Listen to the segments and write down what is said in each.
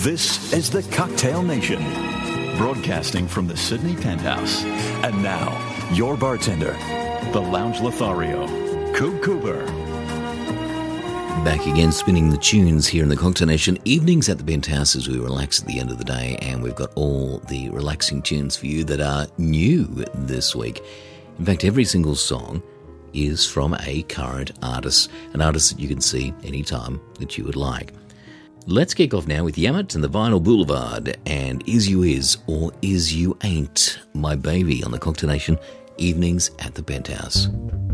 This is the Cocktail Nation, broadcasting from the Sydney Penthouse. And now, your bartender, the Lounge Lothario, Coop Cooper. Back again, spinning the tunes here in the Cocktail Nation. Evenings at the Penthouse as we relax at the end of the day, and we've got all the relaxing tunes for you that are new this week. In fact, every single song is from a current artist, an artist that you can see anytime that you would like. Let's kick off now with Yamat and the Vinyl Boulevard and Is You Is or Is You Ain't My Baby on the Cocktail Nation, evenings at the Penthouse.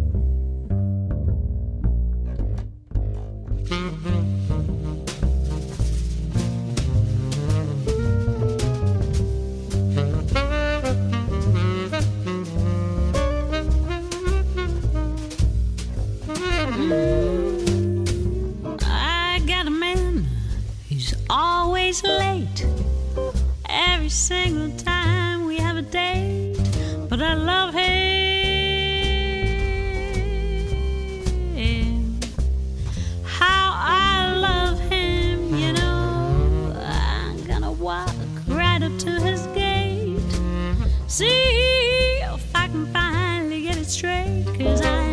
Always late, every single time we have a date, but I love him, how I love him, you know. I'm gonna walk right up to his gate, see if I can finally get it straight, 'cause I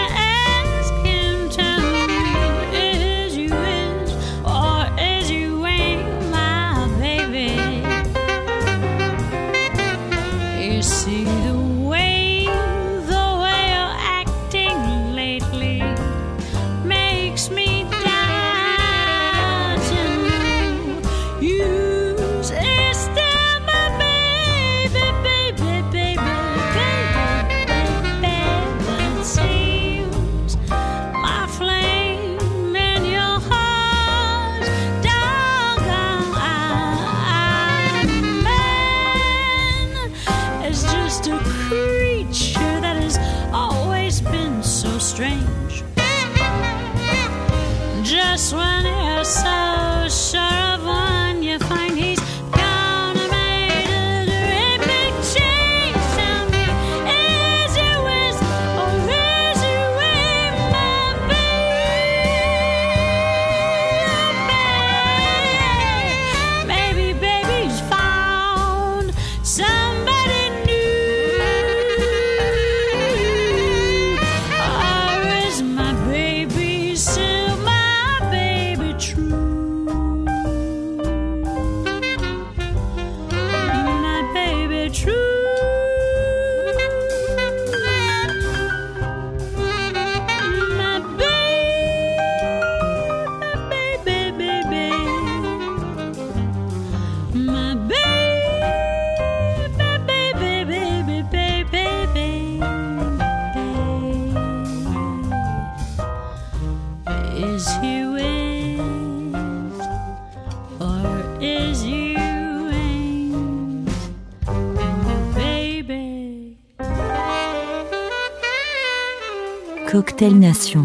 is you You see the way you're acting lately makes me doubt you is still my baby, baby, baby, baby, baby. But it seems my flame in your heart's doggone man is just a creature that has always been so strange. Just when you're so sure of one, you find he's gonna make a great big change. Tell me, is he with or is he with my baby? Maybe baby's found somebody new, or is my baby still my baby true? My baby true. My baby, baby. My baby, baby, baby. Is he with or is you ain't my baby? Cocktail Nation.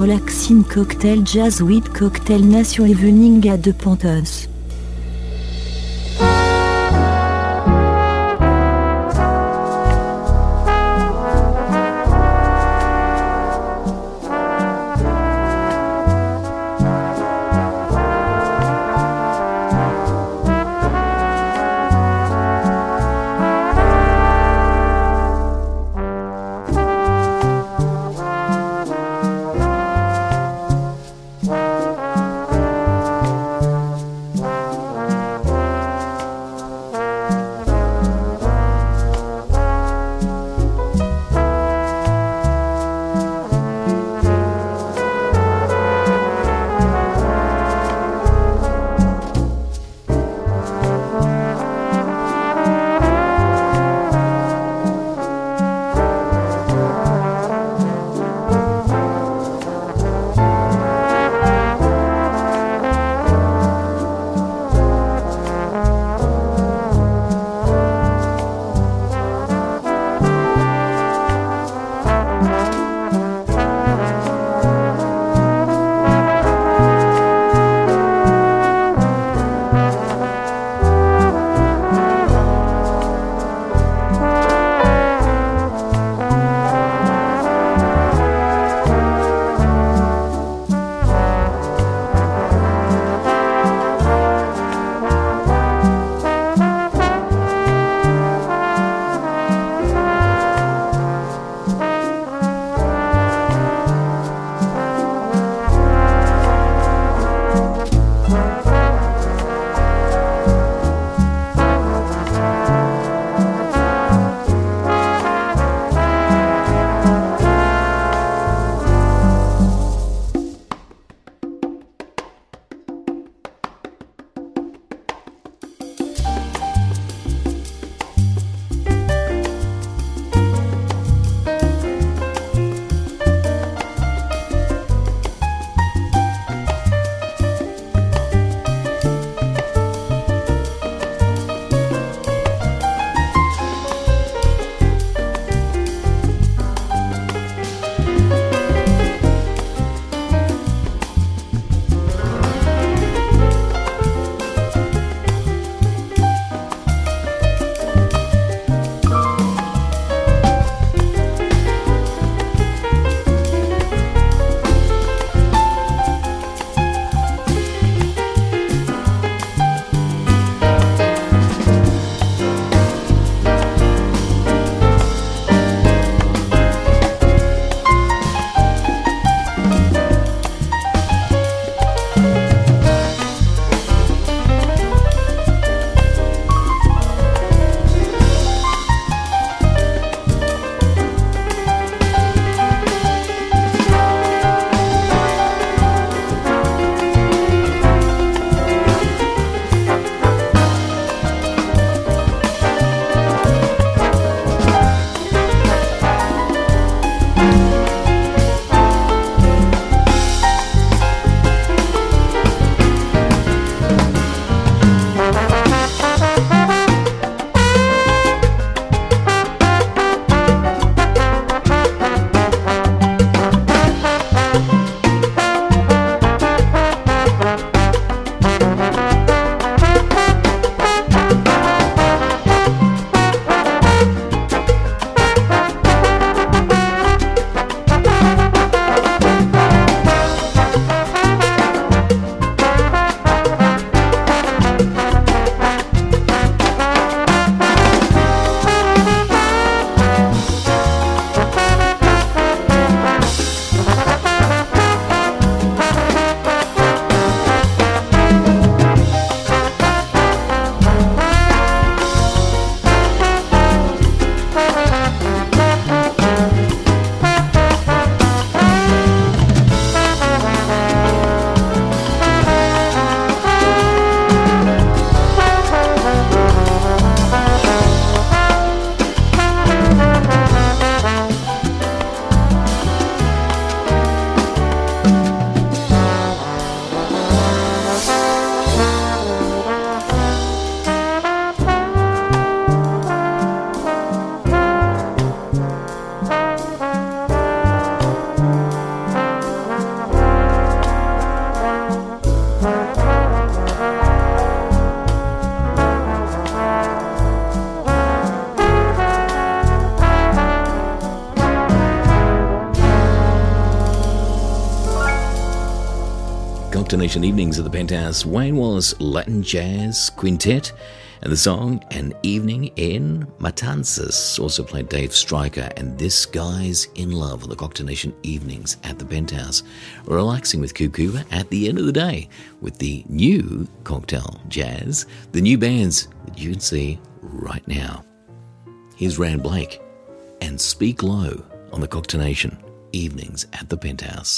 relaxing cocktail jazz with cocktail nation evening at the Panthers. Cocktail Nation Evenings at the Penthouse. Wayne Wallace Latin Jazz Quintet and the song An Evening in Matanzas. Also played Dave Stryker and This Guy's in Love on the Cocktail Nation Evenings at the Penthouse. Relaxing with Kukuba at the end of the day with the new Cocktail Jazz, the new bands that you can see right now. Here's Rand Blake and Speak Low on the Cocktail Nation Evenings at the Penthouse.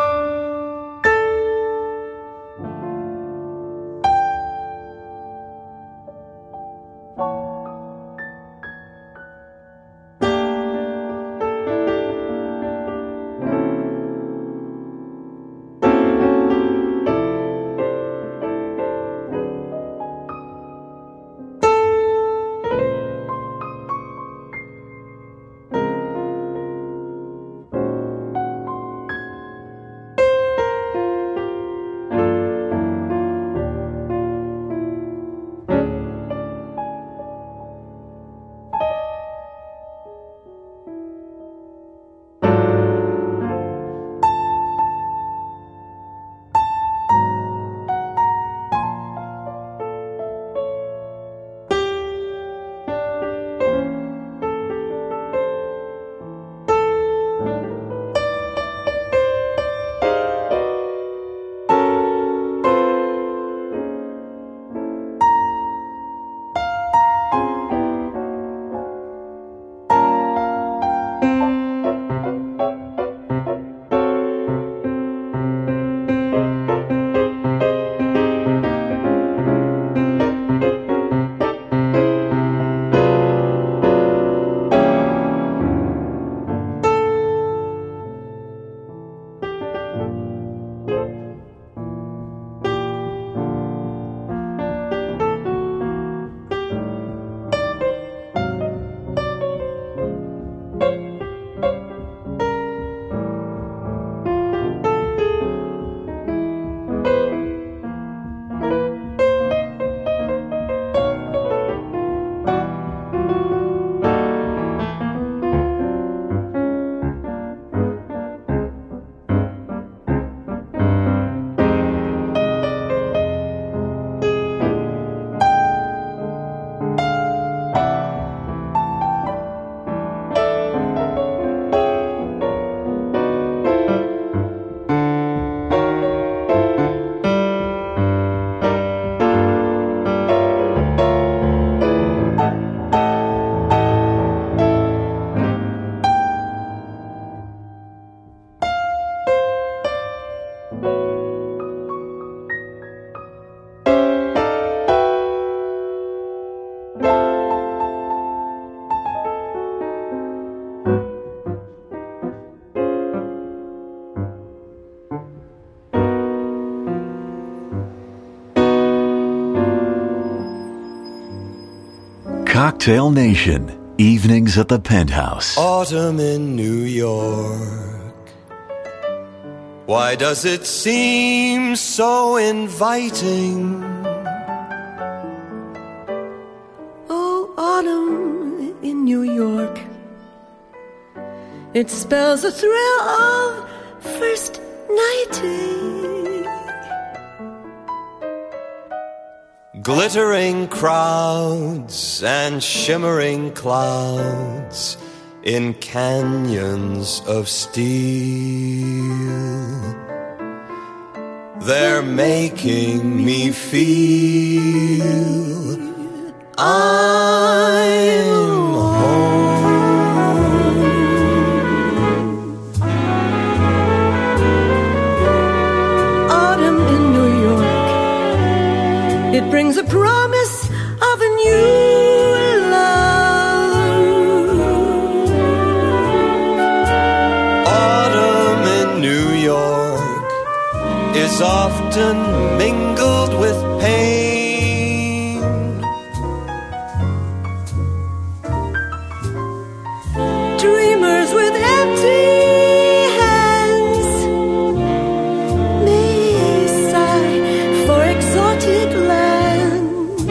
Cocktail Nation, evenings at the Penthouse. Autumn in New York. Why does it seem so inviting? Oh, autumn in New York. It spells a thrill of first nighting. Glittering crowds and shimmering clouds in canyons of steel. They're making me feel I'm home. Autumn in New York. It brings a promise of a new love. Autumn in New York is often mingled with pain. Dreamers with empty hands may sigh for exotic lands.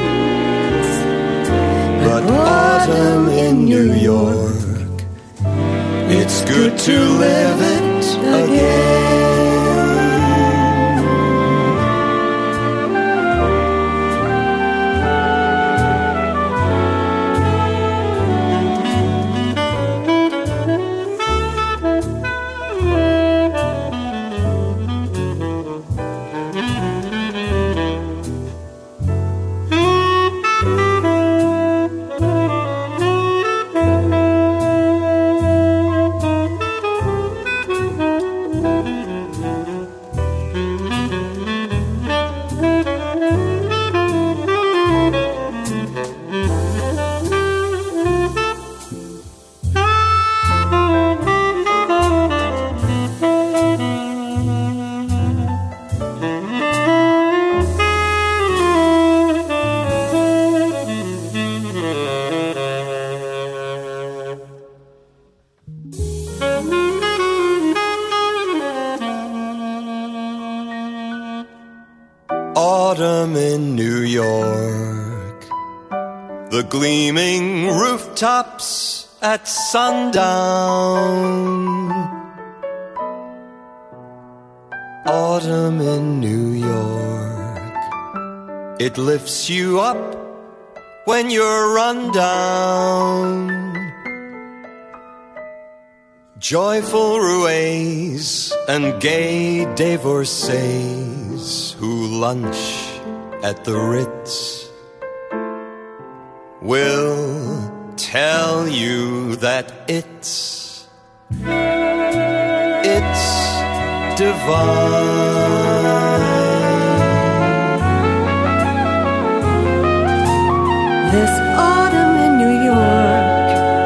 But autumn in New York, it's good to live it again. autumn in New York. The gleaming rooftops at sundown. Autumn in New York. It lifts you up when you're run down. Joyful roués and gay divorcees who lunch at the Ritz will tell you that it's divine. This autumn in New York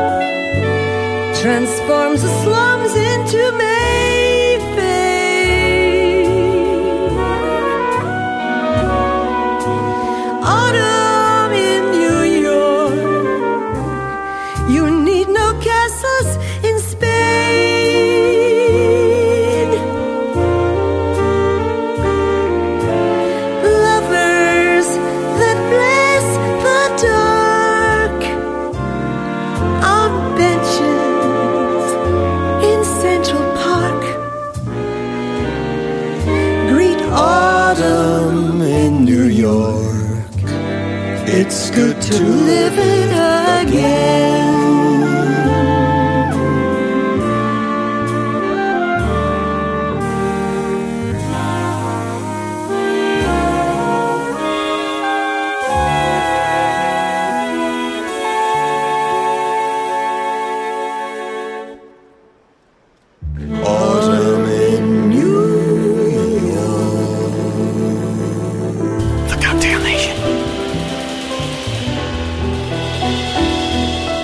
transforms the slums into Mayfair. Autumn in New York, you need no castles in Spain. Lovers that bless the dark on benches in Central Park. Greet autumn in New York. It's good to live it again. Autumn in New York. The Cocktail Nation.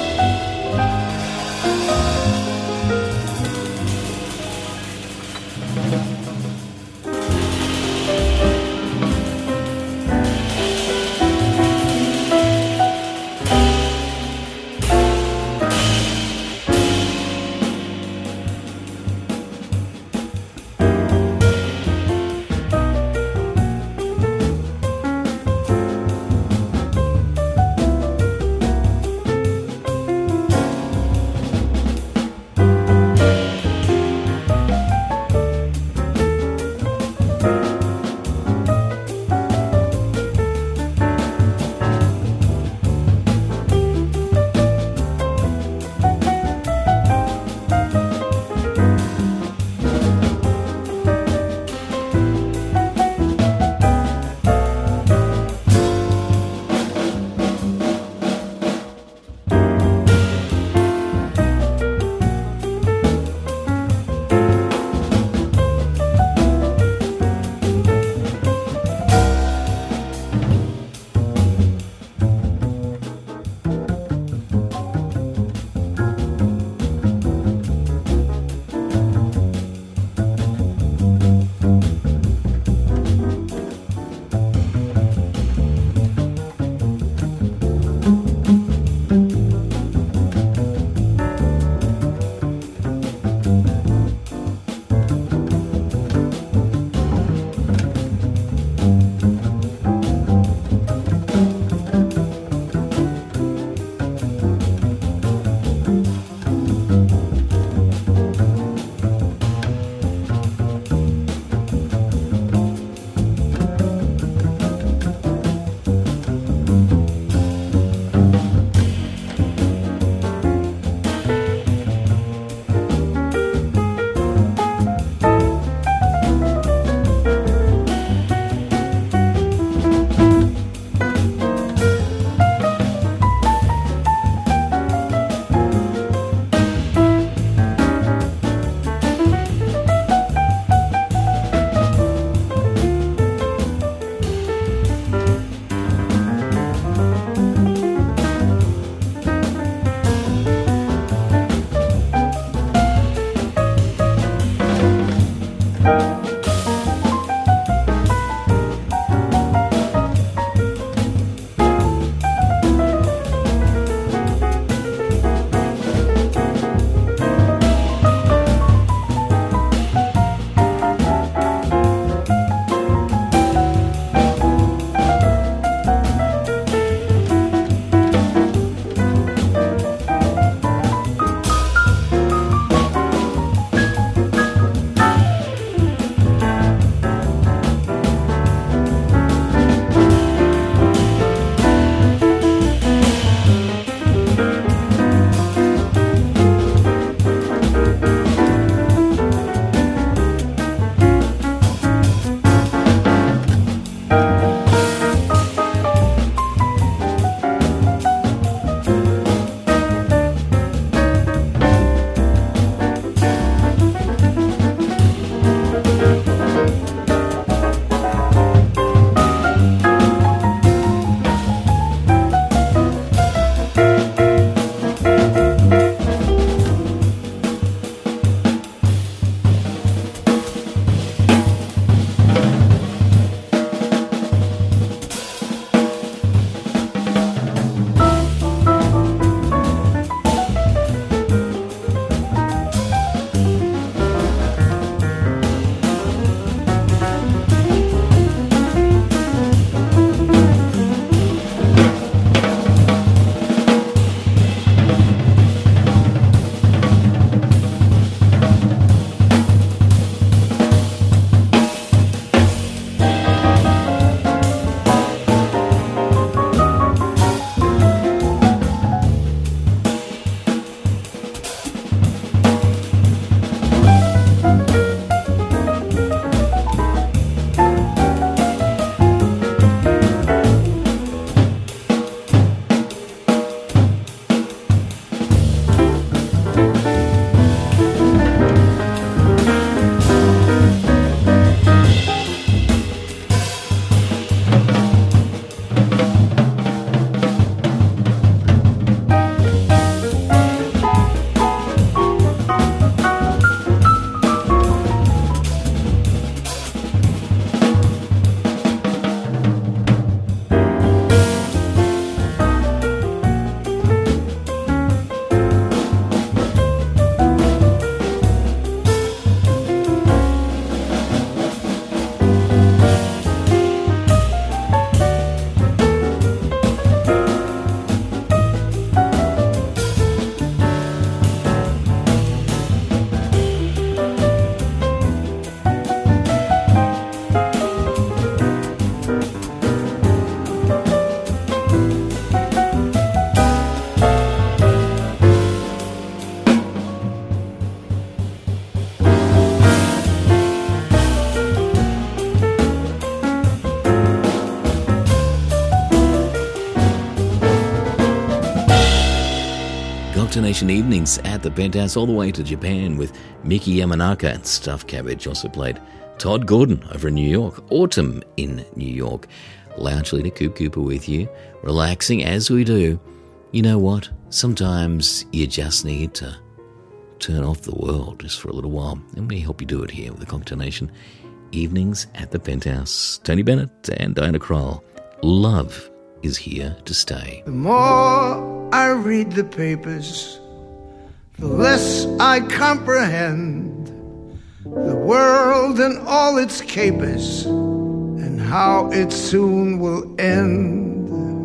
Nation evenings at the Penthouse, all the way to Japan with Miki Yamanaka and Stuffed Cabbage. Also played Todd Gordon over in New York, Autumn in New York. Lounge leader Coop Cooper with you, relaxing as we do. You know what? Sometimes you just need to turn off the world just for a little while, and we help you do it here with the Cocktail Nation evenings at the Penthouse. Tony Bennett and Diana Krall. Love is here to stay. The more I read the papers, the less I comprehend the world and all its capers, and how it soon will end.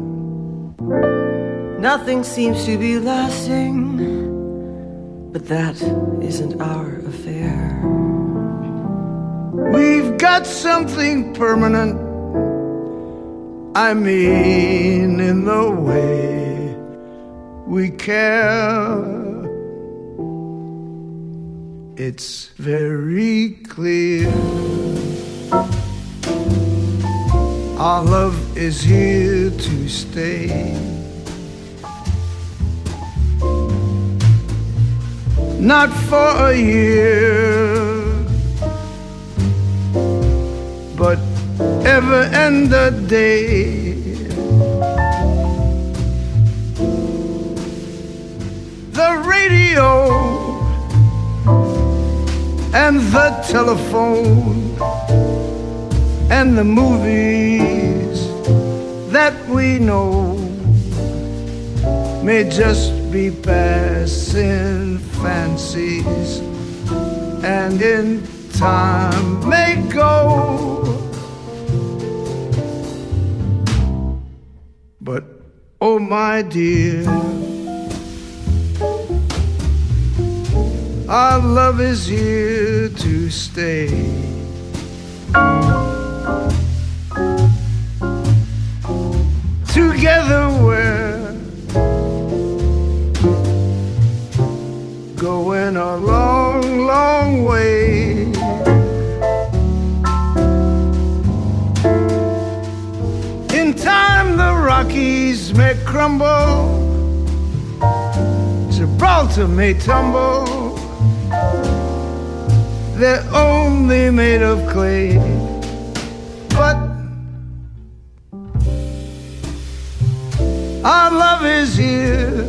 Nothing seems to be lasting, but that isn't our affair. We've got something permanent, I mean in the way we care. It's very clear our love is here to stay. Not for a year, but ever and a day. The radio and the telephone and the movies that we know may just be passing fancies, and in time may go. But oh my dear, our love is here to stay. Together we're going a long, long way. In time the Rockies may crumble, Gibraltar may tumble, they're only made of clay. But our love is here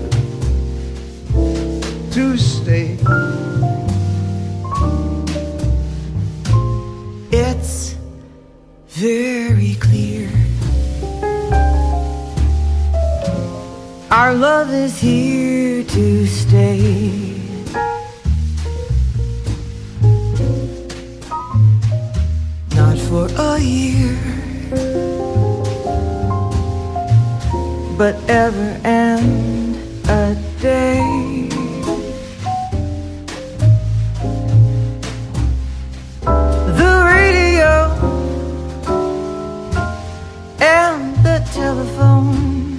to stay. It's very clear our love is here to stay. Not for a year, but ever and a day. The radio and the telephone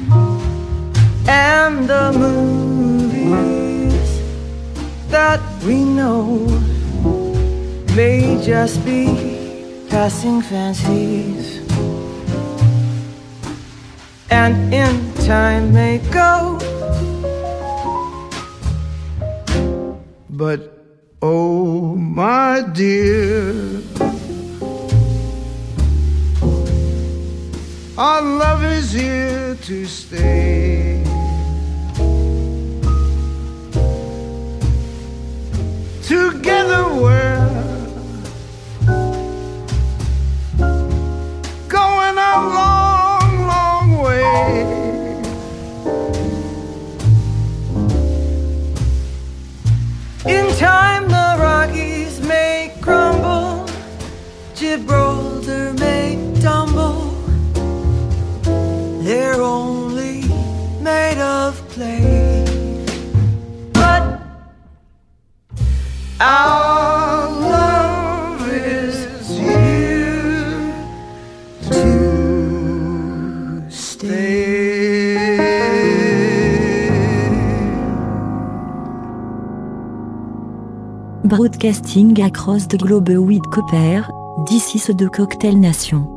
and the movies that we know may just be passing fancies, and in time may go. But oh my dear, our love is here to stay. Together we're going a long, long way. In time the Rockies may crumble, Gibraltar may tumble, they're only made of clay. But our love is here to stay. Broadcasting across the globe with Cooper, this is the Cocktail Nation.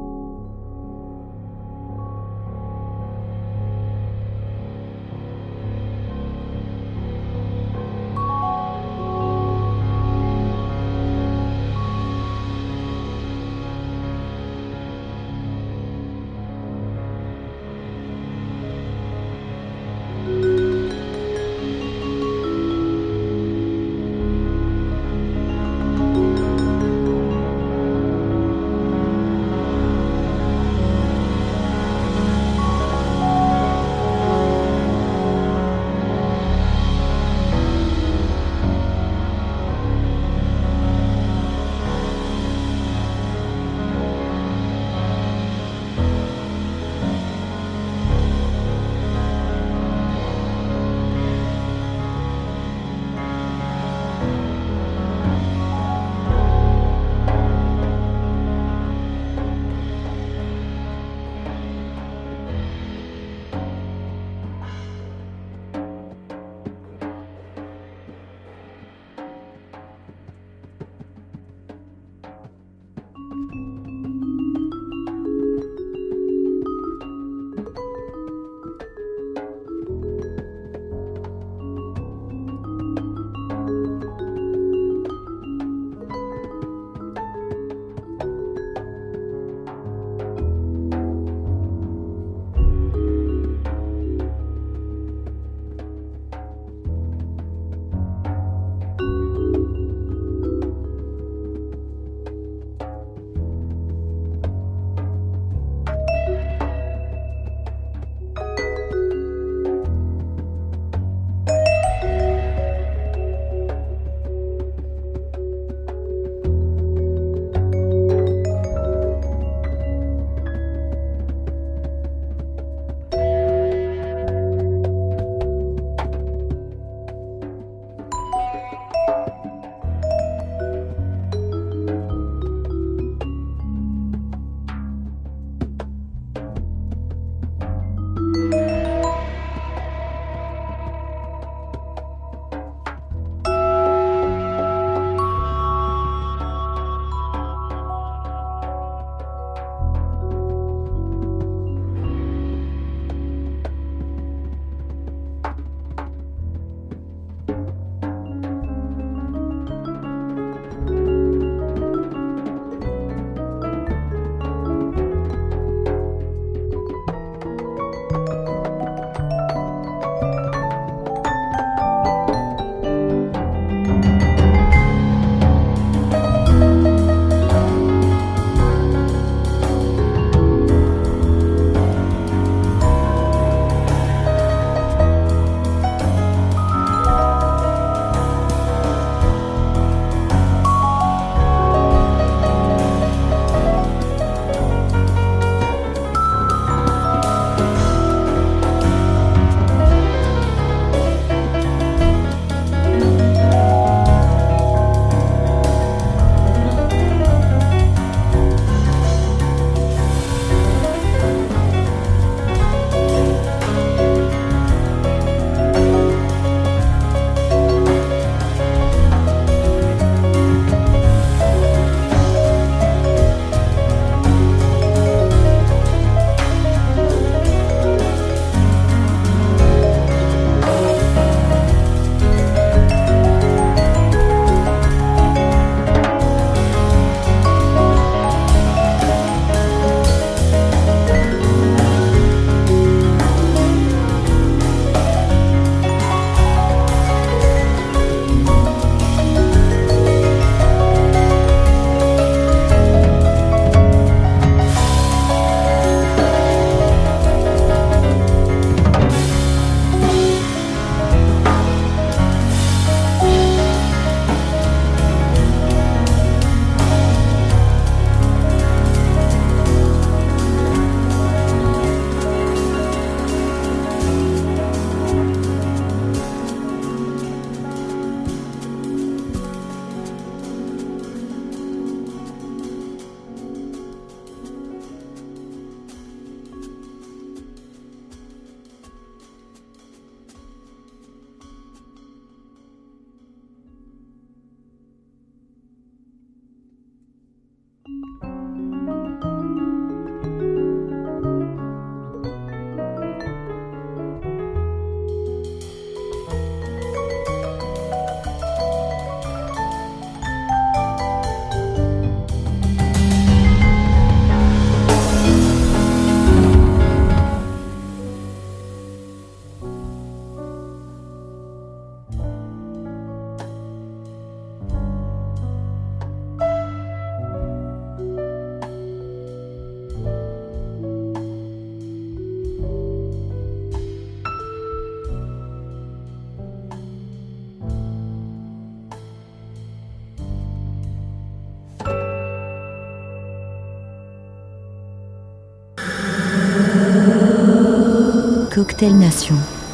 Cocktail Nation.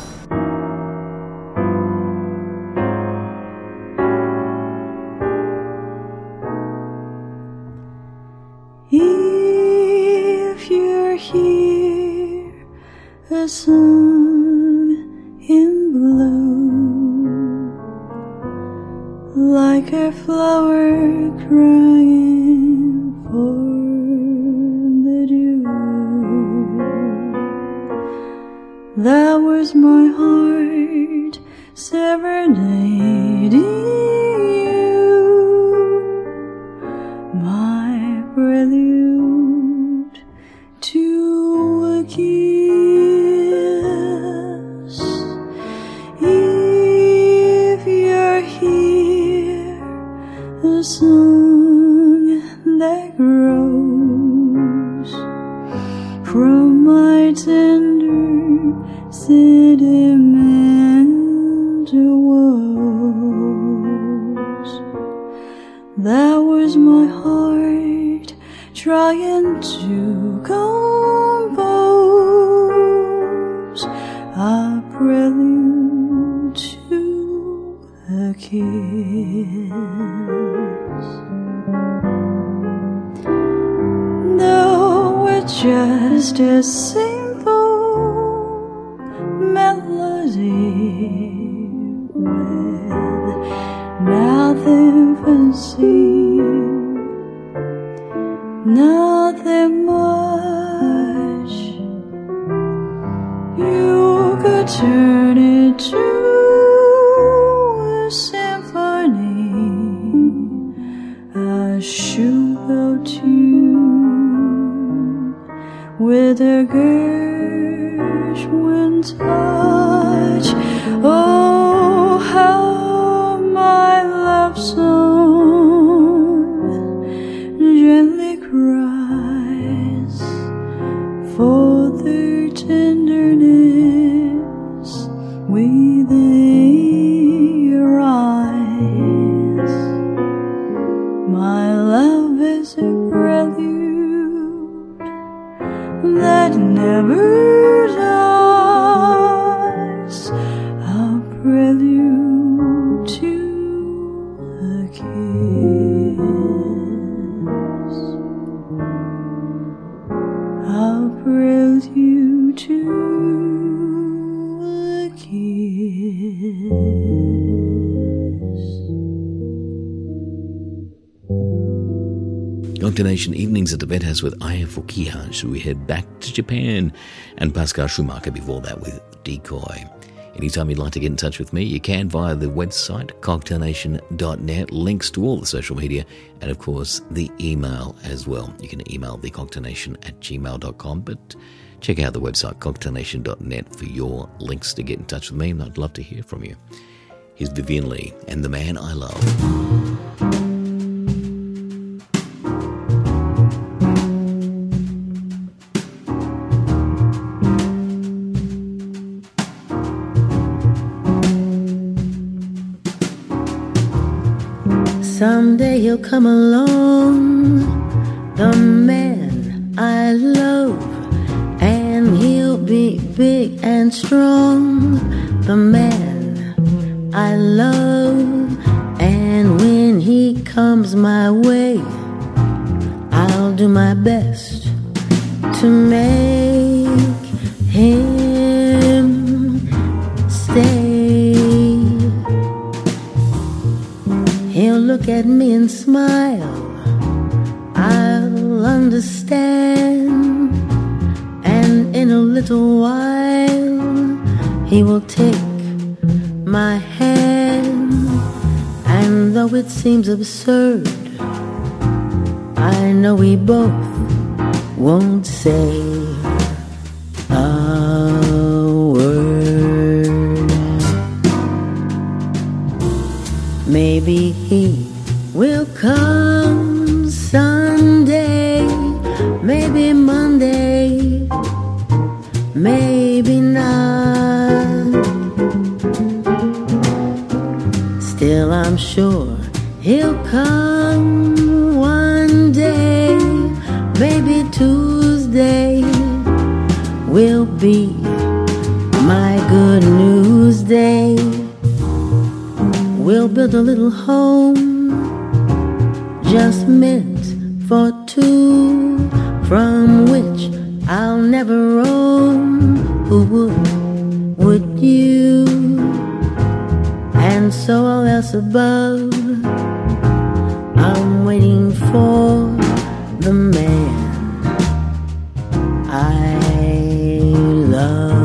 If you're here, a song in bloom, like a flower crying for the dew. That was my heart serenading you, my prelude to a kiss. If you're here, a song that grows from my tender sentimental woes. That was my heart trying to compose a prelude to a kiss. Though it's just a simple melody with nothing fancy, nothing much, you could turn it to a symphony, a Schubert tune with a Gershwin touch. Oh, how my love song gently cries for the tenderness within your eyes. My love is a prelude that never dies, a prelude to a kiss, a prelude to a kiss. Cocktail Evenings at the Penthouse with Aya Fukiha. So we head back to Japan, and Pascal Schumacher before that with Decoy. Anytime you'd like to get in touch with me, you can via the website cocktailnation.net, links to all the social media, and of course the email as well. You can email thecocktailnation@gmail.com, but check out the website cocktailnation.net for your links to get in touch with me, and I'd love to hear from you. Here's Vivian Lee and The Man I Love. Someday he'll come along, the man I love, and he'll be big and strong, the man I love. And when he comes my way, I'll do my best to make him stay. He'll look at me and smile, I'll understand, and in a little while he will take my hand. And though it seems absurd, I know we both won't say a word. Maybe he will come Sunday, maybe Monday, maybe not. Still I'm sure he'll come one day, maybe Tuesday. We'll be my good news day. We'll build a little home just meant for two, from which I'll never roam. Who would you? And so all else above, I'm waiting for the man I love.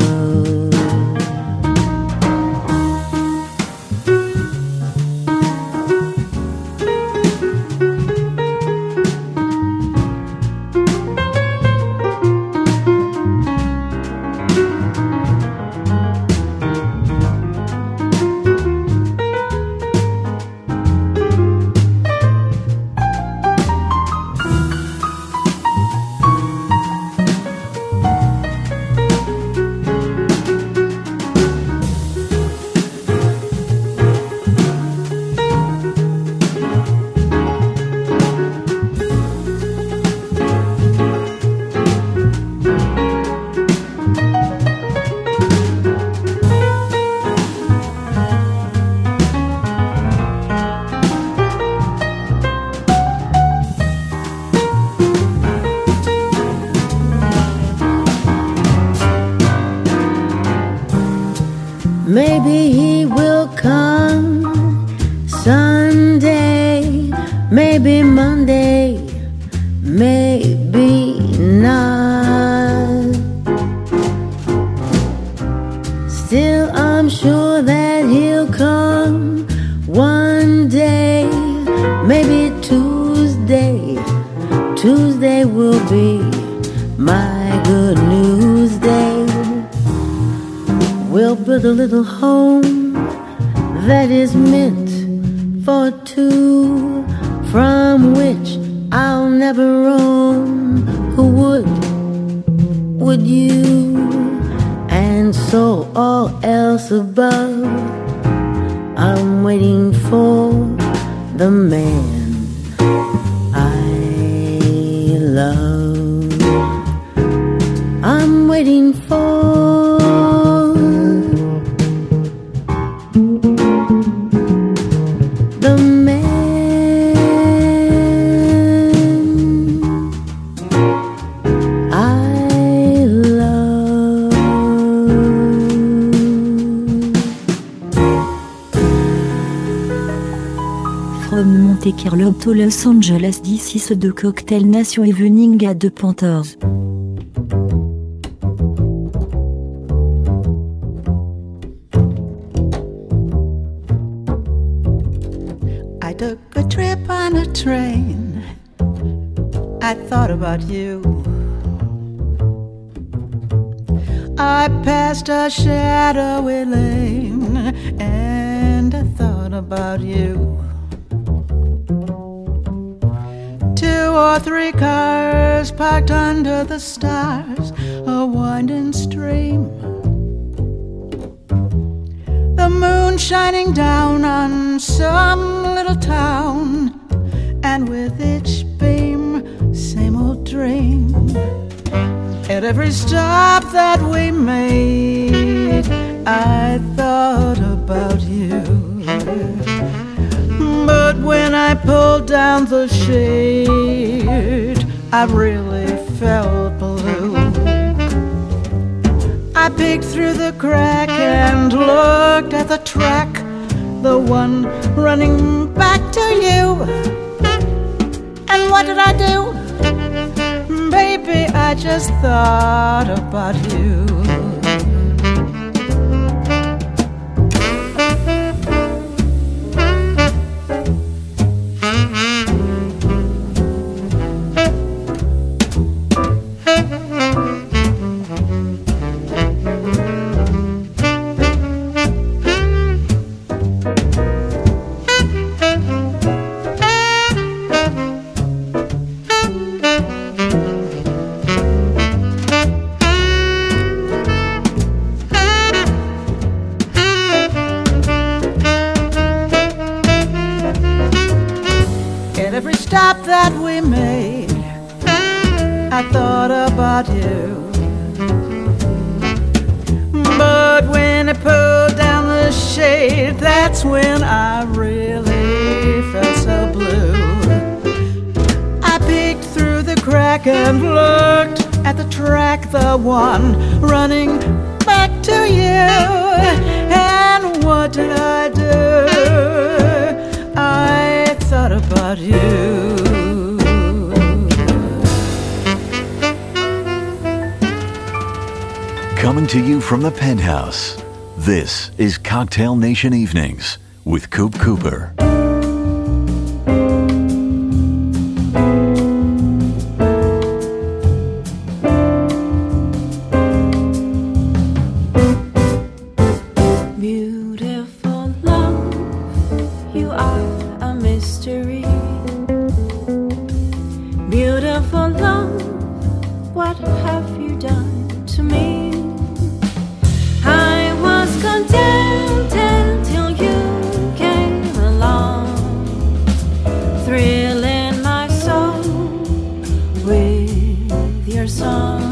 Maybe he will come Sunday, maybe Monday, maybe not. Still, I'm sure that he'll come one day, maybe Tuesday. Tuesday will be my good news day. We'll build a little home that is meant for two, from which I'll never roam. Who would you? And so all else above, I'm waiting for the man I love. I'm waiting for the man I love. From Monte Carlo to Los Angeles, this is the Cocktail Nation Evening at the Panthers. I took a trip on a train. I thought about you. I passed a shadowy lane and I thought about you. 2 or 3 cars parked under the stars, a winding stream. The moon shining down on some little town, and with each beam, same old dream. At every stop that we made, I thought about you. But when I pulled down the shade, I really felt blue. I peeked through the crack and looked at the track, the one running back to you. And what did I do? Baby, I just thought about you. Stop that we made, I thought about you. But But when I pulled down the shade, that's when I really felt so blue. I peeked through the crack and looked at the track, the one running back to you. And what did I do? I thought about you. Coming to you from the Penthouse, this is Cocktail Nation Evenings with Coop Cooper. Beautiful love, you are a mystery. Beautiful love, what have you done to me? I was contented till you came along, thrilling my soul with your song.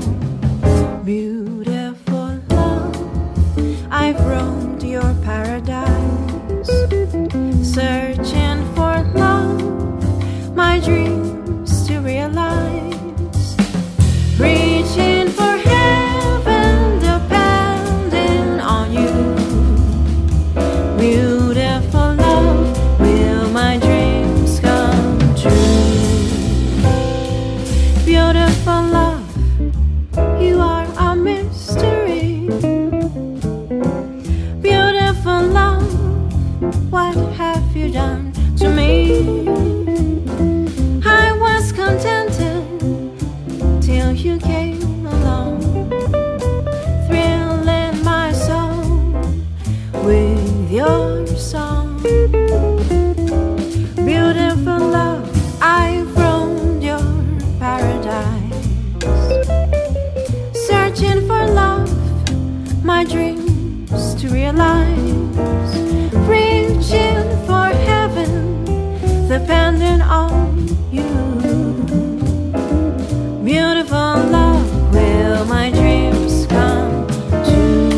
Beautiful love, I've roamed your paradise, searching for love, my dreams to realize, reaching for heaven, depending on you. Beautiful love, will my dreams come true? Beautiful love, you are a mystery. Beautiful love, what have you done to me? I was contented till you came along, thrilling my soul with your song. Beautiful love, I've roamed your paradise, searching for love, my dreams to realize, reaching for heaven, depending on you. Beautiful love, will my dreams come true?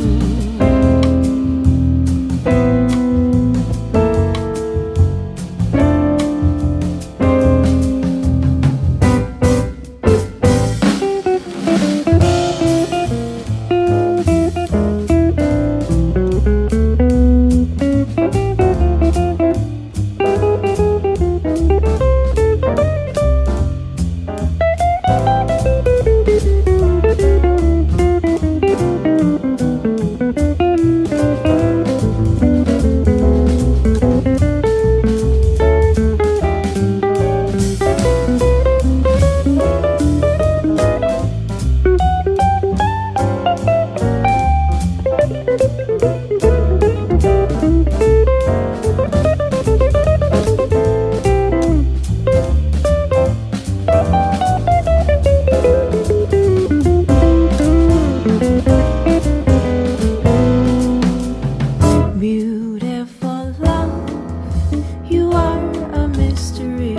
Beautiful love, you are a mystery.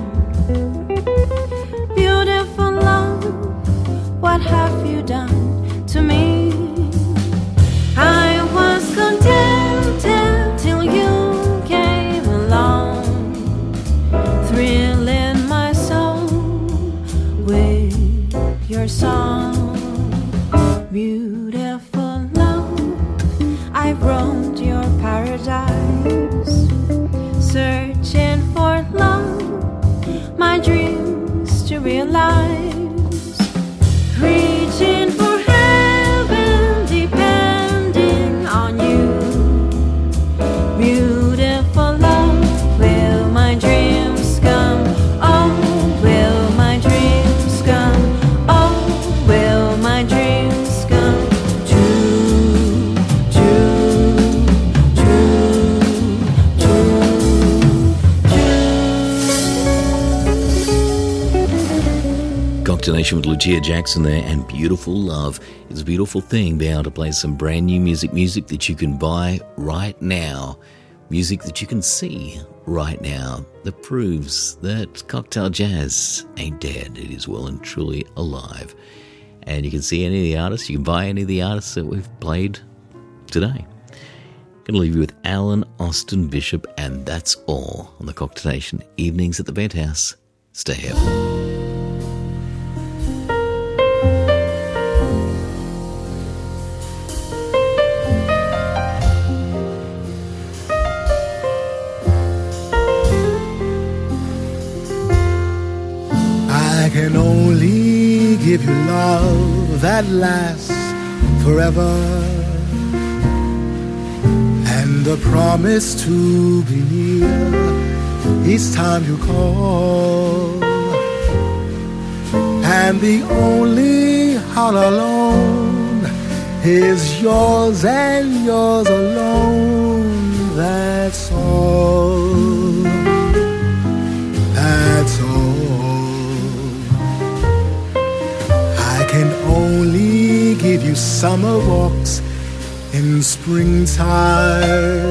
Beautiful love, what have you done to me? I was contented till you came along, thrilling my soul with your song. Beautiful love, I've roamed your paradise, searching for love, my dreams to realize, reaching for heaven, depending on you. Beautiful love, will my dreams come? Oh, will my dreams come? Oh, will my dreams come true? True, true, true, true. Cocktail Nation with Lucia Jackson there, and Beautiful Love. It's a beautiful thing being able to play some brand new music that you can buy right now, music that you can see right now, that proves that cocktail jazz ain't dead. It is well and truly alive. And you can see any of the artists, you can buy any of the artists that we've played today. Going to leave you with Alan Austin Bishop, and that's all on the Cocktail Nation Evenings at the Penthouse. Stay here. I can only give you love that lasts forever, and a promise to be near each time you call, and the only heart alone is yours and yours alone. That's all. That's all. I can only give you summer walks in springtime,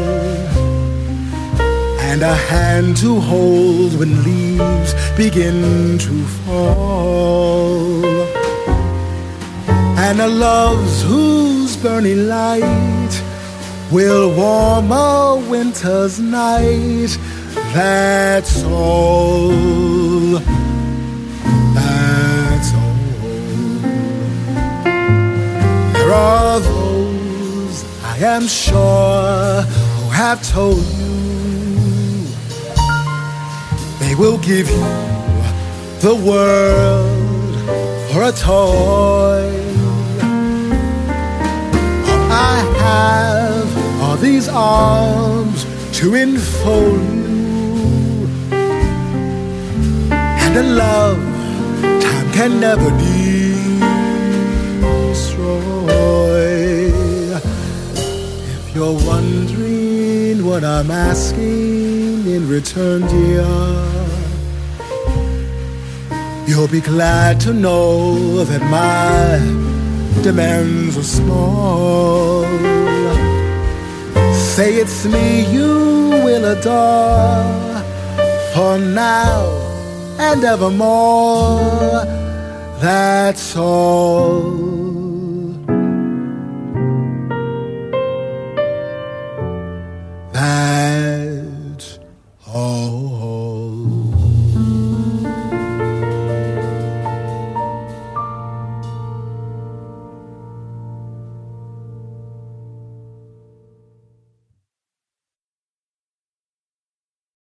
and a hand to hold when leaves begin to fall, and a love's whose burning light will warm a winter's night. That's all. That's all. There are those, I am sure, who have told you they will give you the world for a toy. All I have are these arms to enfold you, and a love time can never destroy. If you're wondering what I'm asking in return, dear, you'll be glad to know that my demands are small. Say it's me you will adore, for now and evermore. That's all. That's